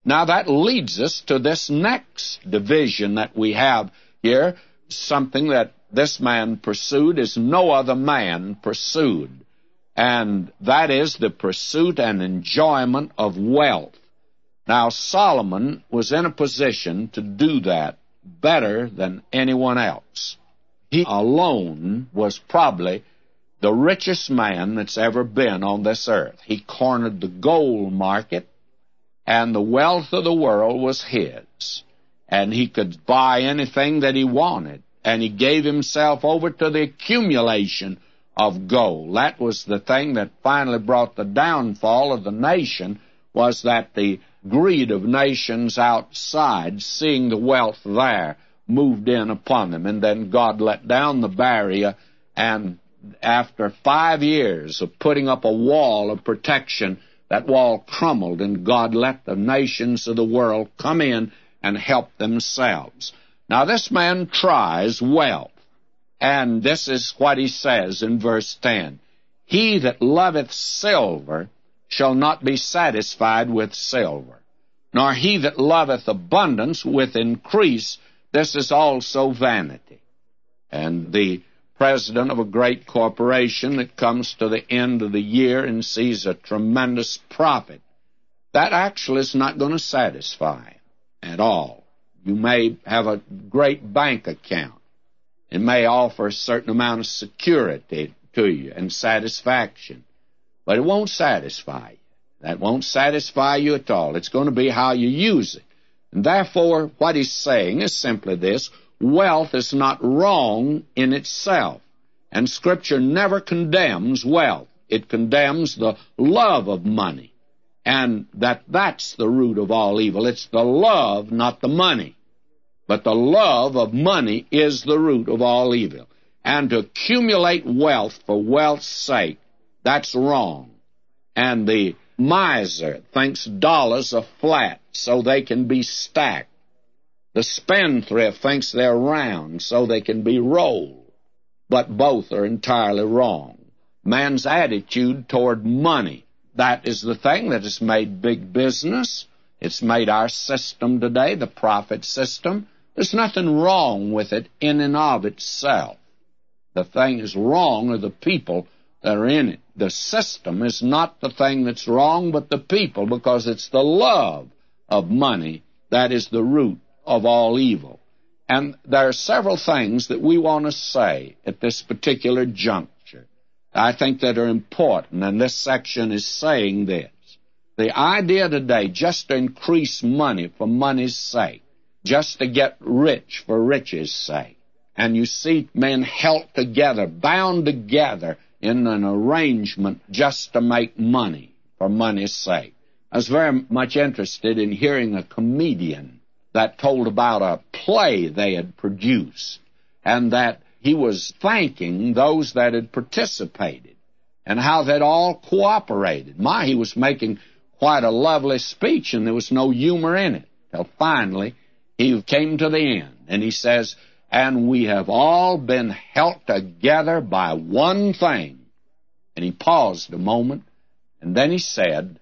Now that leads us to this next division that we have here, something that this man pursued as no other man pursued, and that is the pursuit and enjoyment of wealth. Now Solomon was in a position to do that better than anyone else. He alone was probably the richest man that's ever been on this earth. He cornered the gold market, and the wealth of the world was his. And he could buy anything that he wanted, and he gave himself over to the accumulation of gold. That was the thing that finally brought the downfall of the nation, was that the greed of nations outside, seeing the wealth there, moved in upon them. And then God let down the barrier, and after 5 years of putting up a wall of protection, that wall crumbled, and God let the nations of the world come in and help themselves. Now this man tries wealth, and this is what he says in verse 10. He that loveth silver shall not be satisfied with silver, nor he that loveth abundance with increase. This is also vanity. And the president of a great corporation that comes to the end of the year and sees a tremendous profit, that actually is not going to satisfy him at all. You may have a great bank account. It may offer a certain amount of security to you and satisfaction, but it won't satisfy you. That won't satisfy you at all. It's going to be how you use it. And therefore, what he's saying is simply this: wealth is not wrong in itself, and Scripture never condemns wealth. It condemns the love of money, and that's the root of all evil. It's the love, not the money. But the love of money is the root of all evil. And to accumulate wealth for wealth's sake, that's wrong. And the miser thinks dollars are flat so they can be stacked. The spendthrift thinks they're round so they can be rolled. But both are entirely wrong. Man's attitude toward money, that is the thing that has made big business. It's made our system today, the profit system. There's nothing wrong with it in and of itself. The thing is wrong are the people that are in it. The system is not the thing that's wrong, but the people, because it's the love of money that is the root of all evil. And there are several things that we want to say at this particular juncture, I think, that are important, and this section is saying this. The idea today just to increase money for money's sake, just to get rich for riches' sake, and you see men held together, bound together in an arrangement just to make money for money's sake. I was very much interested in hearing a comedian that told about a play they had produced, and that he was thanking those that had participated and how they'd all cooperated. He was making quite a lovely speech, and there was no humor in it, till finally he came to the end, and he says, and we have all been held together by one thing. And he paused a moment, and then he said,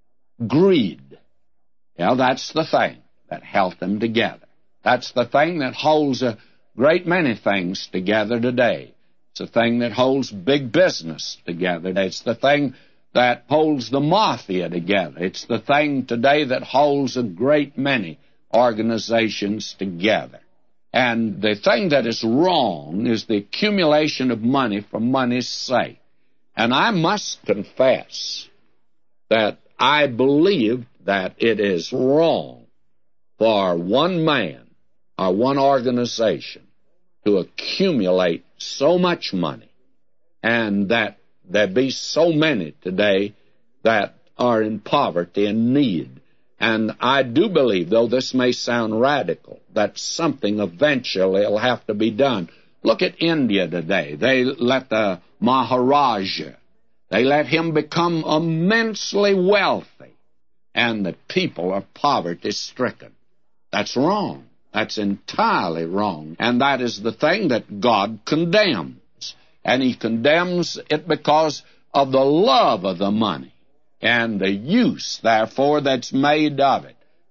greed. That's the thing that held them together. That's the thing that holds a great many things together today. It's the thing that holds big business together. It's the thing that holds the mafia together. It's the thing today that holds a great many organizations together. And the thing that is wrong is the accumulation of money for money's sake. And I must confess that I believe that it is wrong for one man or one organization to accumulate so much money, and that there be so many today that are in poverty and need. And I do believe, though this may sound radical, that something eventually will have to be done. Look at India today. They let the Maharaja, they let him become immensely wealthy, and the people are poverty-stricken. That's wrong. That's entirely wrong. And that is the thing that God condemns. And he condemns it because of the love of the money and the use, therefore, that's made of it.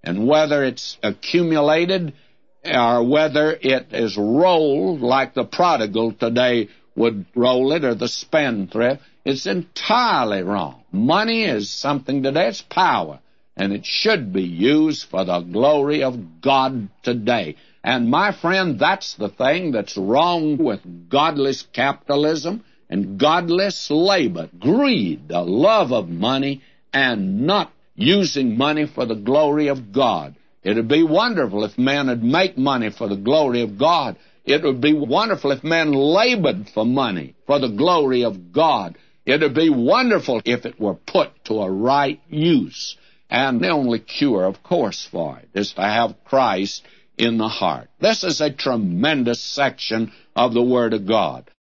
And whether it's accumulated or whether it is rolled like the prodigal today would roll it, or the spendthrift, it's entirely wrong. Money is something today, it's power, and it should be used for the glory of God today. And my friend, that's the thing that's wrong with godless capitalism and godless labor. Greed, the love of money, and not using money for the glory of God. It would be wonderful if men would make money for the glory of God. It would be wonderful if men labored for money for the glory of God. It would be wonderful if it were put to a right use. And the only cure, of course, for it is to have Christ in the heart. This is a tremendous section of the Word of God.